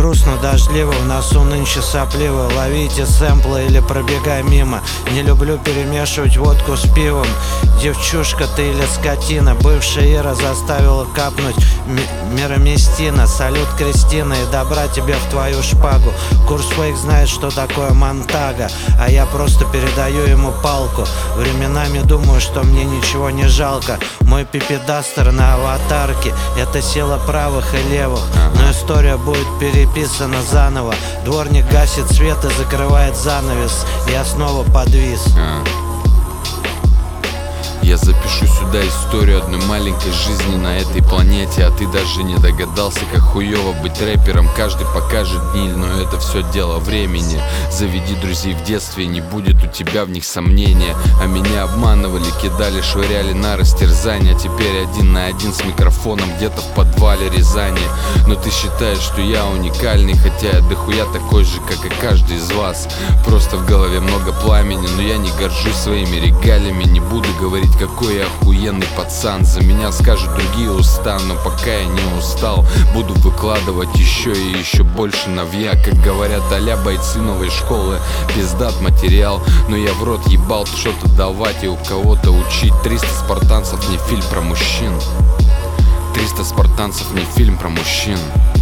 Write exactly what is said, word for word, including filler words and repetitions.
грустно, дождливо, в носу нынче сопливо. Ловите сэмплы или пробегай мимо. Не люблю перемешивать водку с пивом. Девчушка ты или скотина, бывшая Ира заставила капнуть мироместина. Салют, Кристина, и добра тебе в твою шпагу. Курс фейк знает, что такое Монтага, а я просто передаю ему палку. Временами думаю, что мне ничего не жалко. Мой пипедастер на аватарке — это сила правых и левых. Но история будет переписана заново. Дворник гасит свет и закрывает занавес. Я снова подвис. Я запишу сюда историю одной маленькой жизни на этой планете. А ты даже не догадался, как хуёво быть рэпером. Каждый покажет гниль, но это все дело времени. Заведи друзей в детстве, не будет у тебя в них сомнения. А меня обманывали, кидали, швыряли на растерзание. Теперь один на один с микрофоном где-то в подвале Рязани. Но ты считаешь, что я уникальный, хотя я дохуя такой же, как и каждый из вас. Просто в голове много пламени, но я не горжусь своими регалиями. Не буду говорить, какой я охуенный пацан. За меня скажут другие уста, но пока я не устал, буду выкладывать еще и еще больше новья. Как говорят а-ля бойцы новой школы, пиздат материал. Но я в рот ебал что-то давать и у кого-то учить. Триста спартанцев не фильм про мужчин. Триста спартанцев не фильм про мужчин.